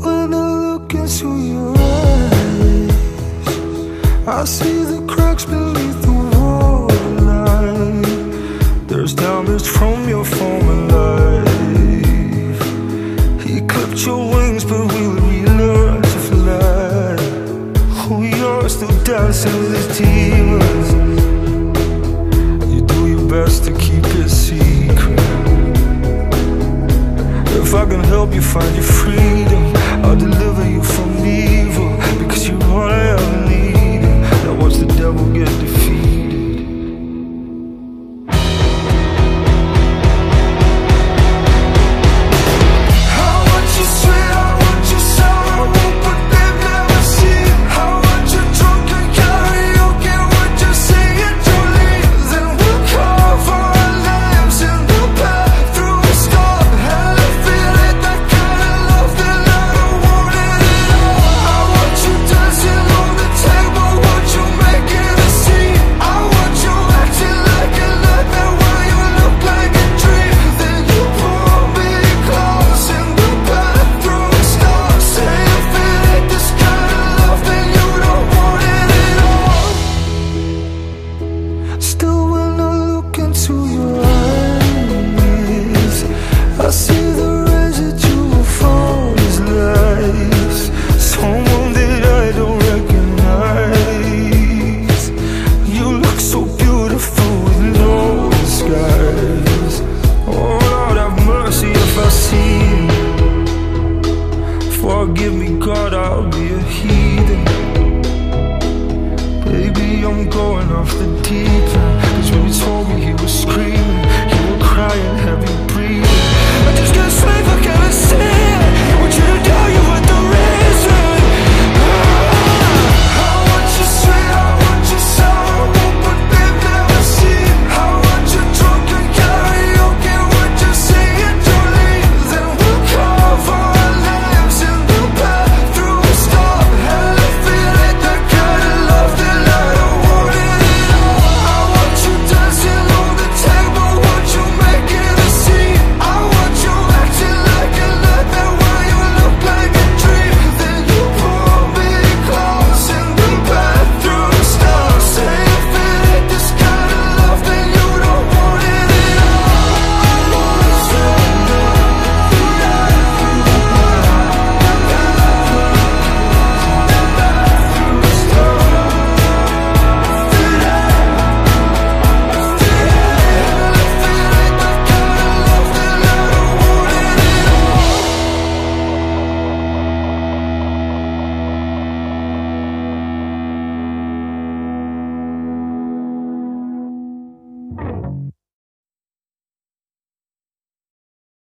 When I look into your eyes, I see the cracks beneath the waterline. There's damage from your former life. He clipped your wings, but will relearn to fly. Oh, you're still dancing with his demons. You do your best to keep it secret. If I can help you find your freedom, I'll deliver you from evil, because you're all I ever needed. Now watch the devil get defeated.